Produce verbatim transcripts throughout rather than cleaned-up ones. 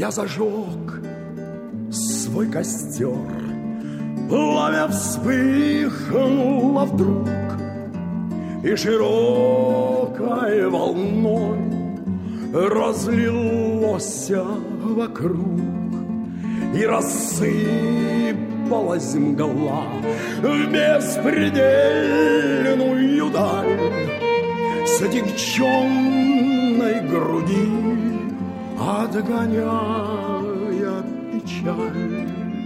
я зажег свой костер. Пламя вспыхнуло вдруг, и широкой волной разлилось вокруг, и рассыпалась мгла в беспредельную даль. С отягченной груди отгоняя печаль,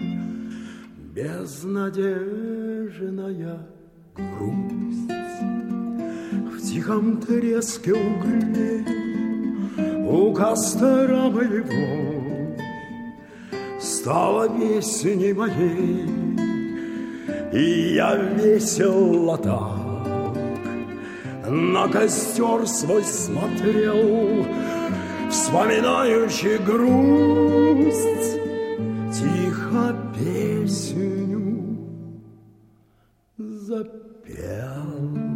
безнадежная грусть. В тихом треске углей у костра моего стала песней моей, и я весело так на костер свой смотрел, вспоминающий грусть, тихо песню запел.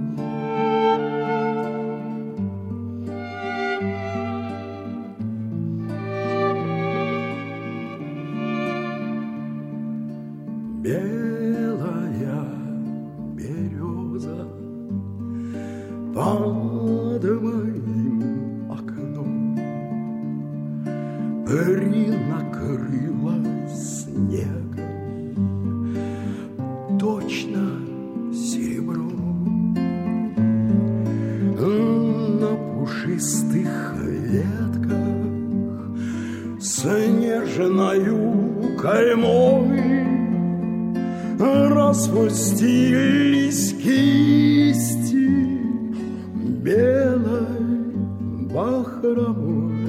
Белая береза под моим окном принакрылась снегом, точно серебром. На пушистых ветках снежною каймой распустились кисти белой бахромой.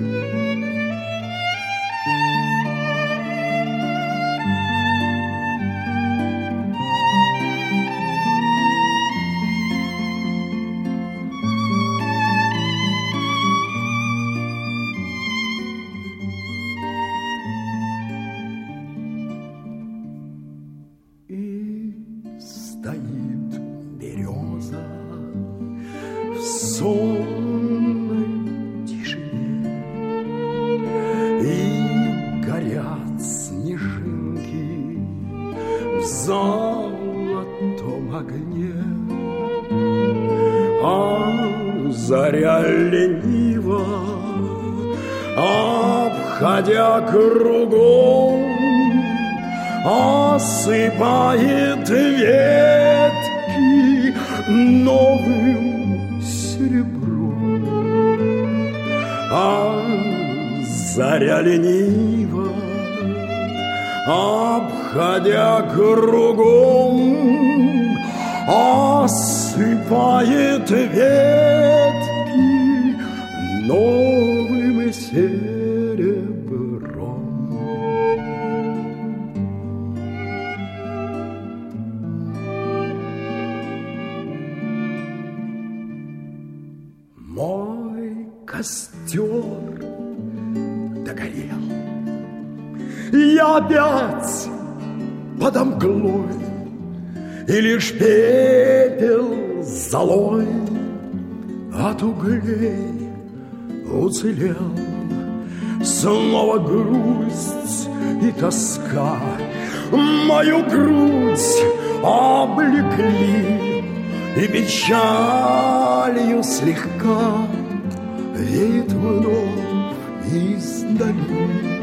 Стоит береза в сонной тишине, и горят снежинки в золотом огне, а заря лениво, обходя кругом, осыпает ветки новым серебром. А заря лениво, обходя кругом, осыпает ветки новым серебром. Мой костер догорел, я опять подо мглой, и лишь пепел золой от углей уцелел. Снова грусть и тоска мою грудь облекли, и печалью слегка веет вновь издали.